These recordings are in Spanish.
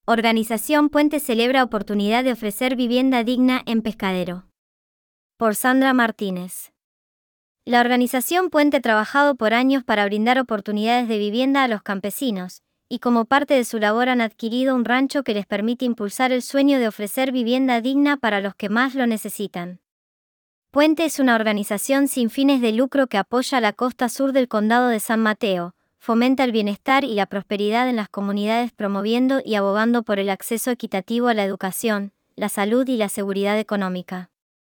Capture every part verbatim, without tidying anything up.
Organización Puente celebra oportunidad de ofrecer vivienda digna en Pescadero. Por Sandra Martínez. La organización Puente ha trabajado por años para brindar oportunidades de vivienda a los campesinos, y como parte de su labor han adquirido un rancho que les permite impulsar el sueño de ofrecer vivienda digna para los que más lo necesitan. Puente es una organización sin fines de lucro que apoya la costa sur del condado de San Mateo, fomenta el bienestar y la prosperidad en las comunidades promoviendo y abogando por el acceso equitativo a la educación, la salud y la seguridad económica.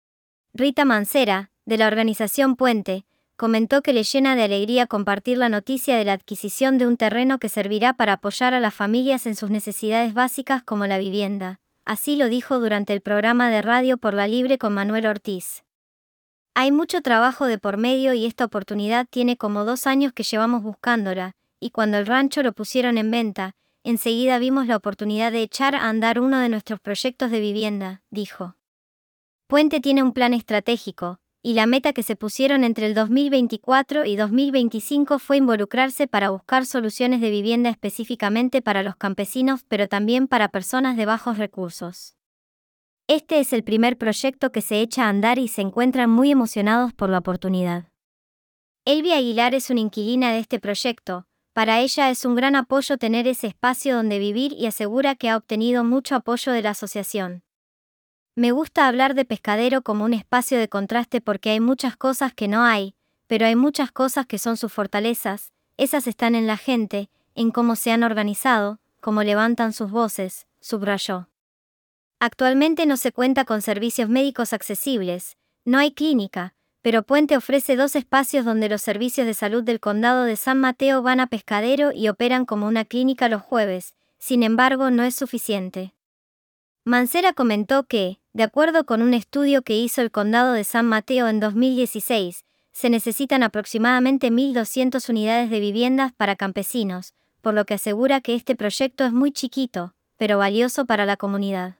Rita Mancera, de la organización Puente, comentó que le llena de alegría compartir la noticia de la adquisición de un terreno que servirá para apoyar a las familias en sus necesidades básicas como la vivienda. Así lo dijo durante el programa de radio Por la Libre con Manuel Ortiz. Hay mucho trabajo de por medio y esta oportunidad tiene como dos años que llevamos buscándola, y cuando el rancho lo pusieron en venta, enseguida vimos la oportunidad de echar a andar uno de nuestros proyectos de vivienda, dijo. Puente tiene un plan estratégico, y la meta que se pusieron entre el dos mil veinticuatro y dos mil veinticinco fue involucrarse para buscar soluciones de vivienda específicamente para los campesinos pero también para personas de bajos recursos. Este es el primer proyecto que se echa a andar y se encuentran muy emocionados por la oportunidad. Elvia Aguilar es una inquilina de este proyecto, para ella es un gran apoyo tener ese espacio donde vivir y asegura que ha obtenido mucho apoyo de la asociación. Me gusta hablar de Pescadero como un espacio de contraste porque hay muchas cosas que no hay, pero hay muchas cosas que son sus fortalezas, esas están en la gente, en cómo se han organizado, cómo levantan sus voces, subrayó. Actualmente no se cuenta con servicios médicos accesibles, no hay clínica, pero Puente ofrece dos espacios donde los servicios de salud del condado de San Mateo van a Pescadero y operan como una clínica los jueves, sin embargo no es suficiente. Mancera comentó que, de acuerdo con un estudio que hizo el condado de San Mateo en dos mil dieciséis, se necesitan aproximadamente mil doscientas unidades de viviendas para campesinos, por lo que asegura que este proyecto es muy chiquito, pero valioso para la comunidad.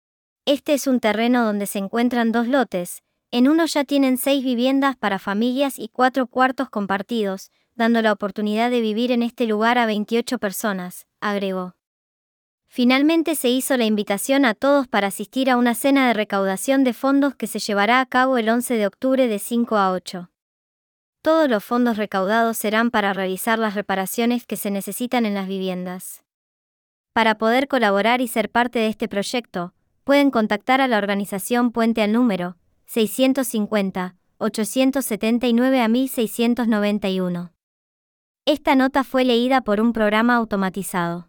Este es un terreno donde se encuentran dos lotes, en uno ya tienen seis viviendas para familias y cuatro cuartos compartidos, dando la oportunidad de vivir en este lugar a veintiocho personas, agregó. Finalmente se hizo la invitación a todos para asistir a una cena de recaudación de fondos que se llevará a cabo el once de octubre de cinco a ocho. Todos los fondos recaudados serán para realizar las reparaciones que se necesitan en las viviendas. Para poder colaborar y ser parte de este proyecto, pueden contactar a la organización Puente al número seiscientos cincuenta, ochocientos setenta y nueve a mil seiscientos noventa y uno. Esta nota fue leída por un programa automatizado.